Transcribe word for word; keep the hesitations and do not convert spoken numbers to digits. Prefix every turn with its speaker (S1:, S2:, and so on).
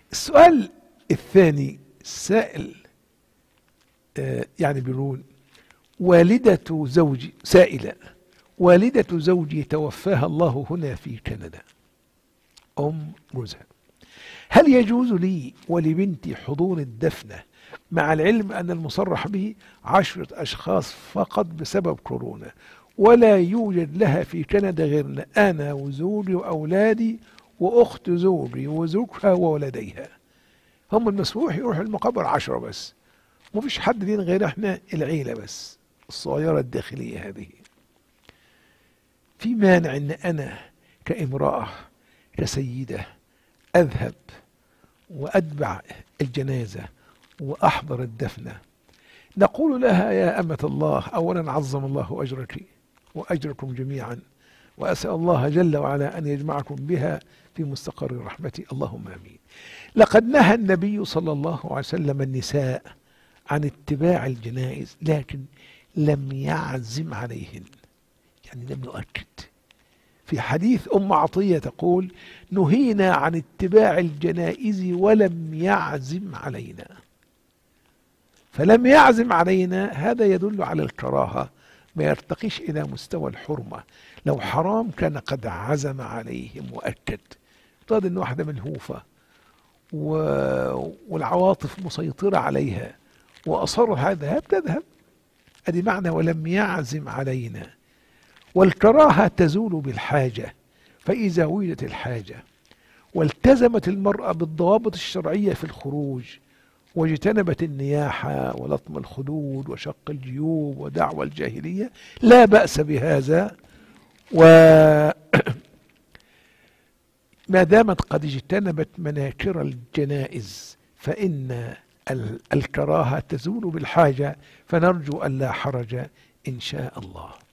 S1: السؤال الثاني السائل آه يعني بيقول: والدة زوجي، سائلة، والدة زوجي توفاها الله هنا في كندا، أم جوزها، هل يجوز لي ولبنتي حضور الدفنة مع العلم أن المصرح به عشرة أشخاص فقط بسبب كورونا، ولا يوجد لها في كندا غيرنا أنا وزوجي وأولادي وأخت زوجي وزوجها وولديها، هم المسموح يروحوا المقابر عشرة بس، مفيش حد لينا غير احنا العيلة بس الصغيرة الداخلية هذه، في مانع ان انا كامرأة كسيدة اذهب واتبع الجنازة واحضر الدفنة؟ نقول لها: يا أمة الله، اولا عظم الله اجرك واجركم جميعا، واسأل الله جل وعلا ان يجمعكم بها في مستقر رحمته، اللهم امين. لقد نهى النبي صلى الله عليه وسلم النساء عن اتباع الجنائز، لكن لم يعزم عليهن، يعني لم يؤكد. في حديث أم عطية تقول: نهينا عن اتباع الجنائز ولم يعزم علينا، فلم يعزم علينا هذا يدل على الكراهة، ما يرتقيش إلى مستوى الحرمة. لو حرام كان قد عزم عليهم وأكد. افترض إن واحدة ملهوفة و... والعواطف مسيطرة عليها وأصر هذا تذهب، ادي معنى ولم يعزم علينا. والكراهة تزول بالحاجة، فإذا وجدت الحاجة والتزمت المرأة بالضوابط الشرعية في الخروج واجتنبت النياحة ولطم الخدود وشق الجيوب ودعوى الجاهلية لا بأس بهذا، وما دامت قد اجتنبت مناكر الجنائز فإن الكراهة تزول بالحاجة، فنرجو أن لا حرج إن شاء الله.